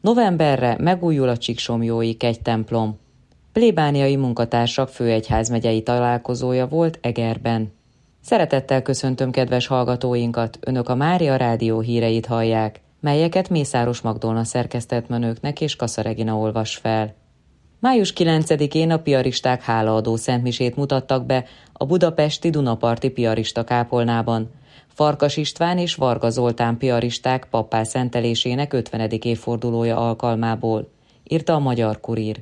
Novemberre megújul a Csíksomlyói kegytemplom. Plébániai munkatársak főegyházmegyei találkozója volt Egerben. Szeretettel köszöntöm kedves hallgatóinkat, Önök a Mária Rádió híreit hallják, melyeket Mészáros Magdolna szerkesztett önöknek és Kassa Regina olvas fel. Május 9-én a piaristák hálaadó szentmisét mutattak be a budapesti Dunaparti piarista kápolnában. Farkas István és Varga Zoltán piaristák pappá szentelésének 50. évfordulója alkalmából, írta a Magyar Kurír.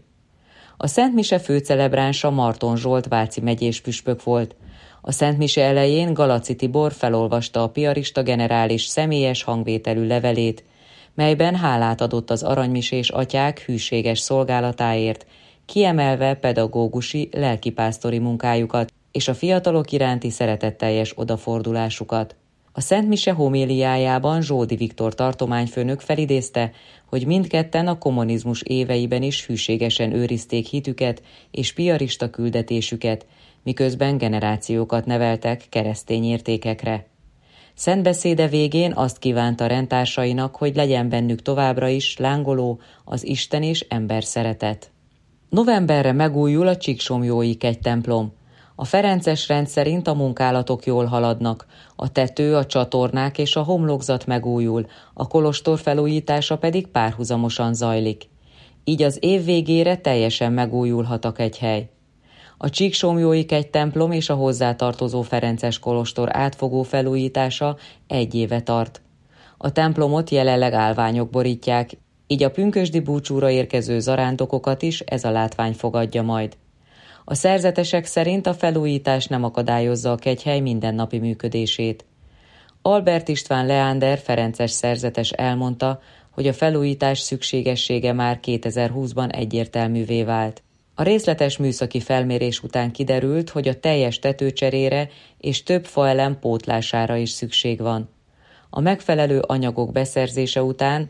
A szentmise főcelebránsa Marton Zsolt váci megyés püspök volt. A szentmise elején Galaci Tibor felolvasta a piarista generális személyes hangvételű levelét, melyben hálát adott az aranymisés atyák hűséges szolgálatáért, kiemelve pedagógusi, lelkipásztori munkájukat és a fiatalok iránti szeretetteljes odafordulásukat. A szentmise homéliájában Zsódi Viktor tartományfőnök felidézte, hogy mindketten a kommunizmus éveiben is hűségesen őrizték hitüket és piarista küldetésüket, miközben generációkat neveltek keresztény értékekre. Szentbeszéde végén azt kívánta rendtársainak, hogy legyen bennük továbbra is lángoló az Isten és ember szeretet. Novemberre megújul a Csíksomlyói kegytemplom. A ferences rend szerint a munkálatok jól haladnak, a tető, a csatornák és a homlokzat megújul, a kolostor felújítása pedig párhuzamosan zajlik. Így az év végére teljesen megújulhat a kegyhely. A Csíksomlyói kegytemplom és a hozzátartozó ferences kolostor átfogó felújítása 1 éve tart. A templomot jelenleg állványok borítják, így a pünkösdi búcsúra érkező zarándokokat is ez a látvány fogadja majd. A szerzetesek szerint a felújítás nem akadályozza a kegyhely mindennapi működését. Albert István Leander ferences szerzetes elmondta, hogy a felújítás szükségessége már 2020-ban egyértelművé vált. A részletes műszaki felmérés után kiderült, hogy a teljes tetőcserére és több faelem pótlására is szükség van. A megfelelő anyagok beszerzése után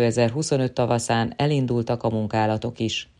2025 tavaszán elindultak a munkálatok is.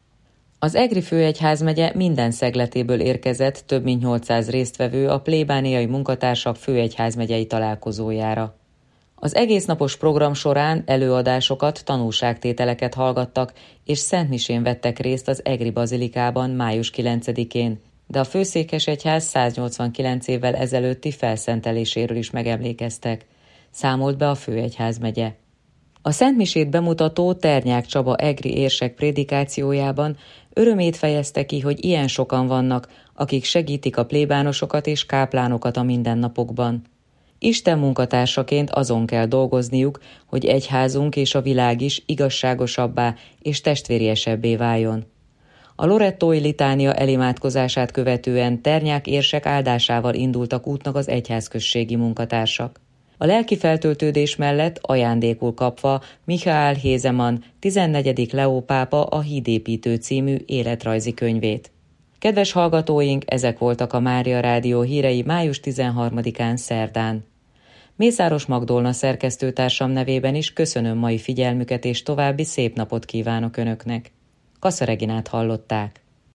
Az Egri főegyházmegye minden szegletéből érkezett több mint 800 résztvevő a plébániai munkatársak főegyházmegyei találkozójára. Az egésznapos program során előadásokat, tanúságtételeket hallgattak, és szentmisén vettek részt az Egri bazilikában május 9-én, de a főszékesegyház 189 évvel ezelőtti felszenteléséről is megemlékeztek, számolt be a főegyházmegye. A szentmisét bemutató Ternyák Csaba egri érsek prédikációjában örömét fejezte ki, hogy ilyen sokan vannak, akik segítik a plébánosokat és káplánokat a mindennapokban. Isten munkatársaként azon kell dolgozniuk, hogy egyházunk és a világ is igazságosabbá és testvériesebbé váljon. A lorettói litánia elimádkozását követően Ternyák érsek áldásával indultak útnak az egyházközségi munkatársak. A lelki feltöltődés mellett ajándékul kapva Michael Hézeman 14. Leó pápa a Hídépítő című életrajzi könyvét. Kedves hallgatóink, ezek voltak a Mária Rádió hírei május 13-án szerdán. Mészáros Magdolna szerkesztőtársam nevében is köszönöm mai figyelmüket és további szép napot kívánok Önöknek. Kassa Reginát hallották.